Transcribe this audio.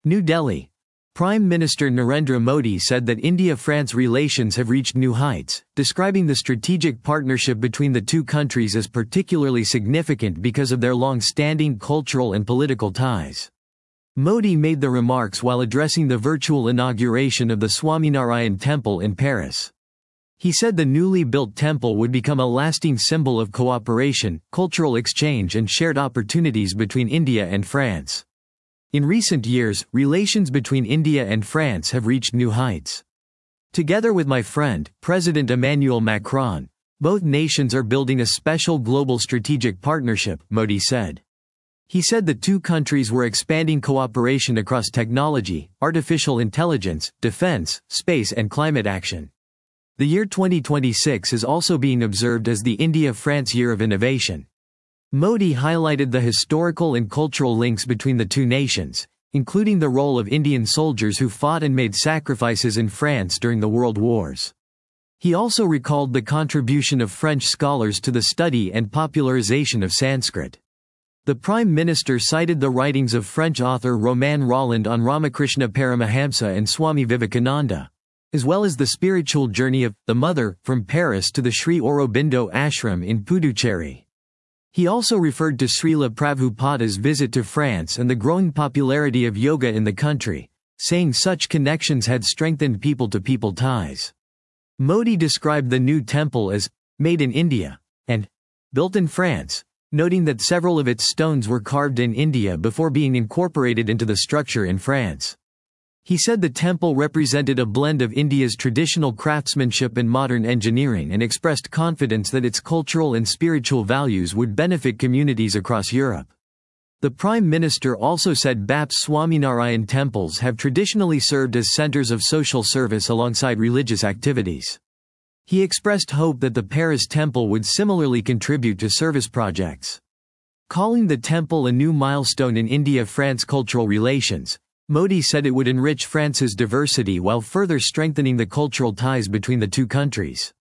New Delhi. Prime Minister Narendra Modi said that India-France relations have reached new heights, describing the strategic partnership between the two countries as particularly significant because of their long-standing cultural and political ties. Modi made the remarks while addressing the virtual inauguration of the Swaminarayan Temple in Paris. He said the newly built temple would become a lasting symbol of cooperation, cultural exchange and shared opportunities between India and France. In recent years, relations between India and France have reached new heights. Together with my friend, President Emmanuel Macron, both nations are building a special global strategic partnership, Modi said. He said the two countries were expanding cooperation across technology, artificial intelligence, defense, space and climate action. The year 2026 is also being observed as the India-France Year of Innovation. Modi highlighted the historical and cultural links between the two nations, including the role of Indian soldiers who fought and made sacrifices in France during the World Wars. He also recalled the contribution of French scholars to the study and popularization of Sanskrit. The Prime Minister cited the writings of French author Romain Rolland on Ramakrishna Paramahamsa and Swami Vivekananda, as well as the spiritual journey of the Mother from Paris to the Sri Aurobindo Ashram in Puducherry. He also referred to Srila Prabhupada's visit to France and the growing popularity of yoga in the country, saying such connections had strengthened people-to-people ties. Modi described the new temple as made in India and built in France, noting that several of its stones were carved in India before being incorporated into the structure in France. He said the temple represented a blend of India's traditional craftsmanship and modern engineering and expressed confidence that its cultural and spiritual values would benefit communities across Europe. The Prime Minister also said BAP's Swaminarayan temples have traditionally served as centers of social service alongside religious activities. He expressed hope that the Paris temple would similarly contribute to service projects. Calling the temple a new milestone in India-France cultural relations, Modi said it would enrich France's diversity while further strengthening the cultural ties between the two countries.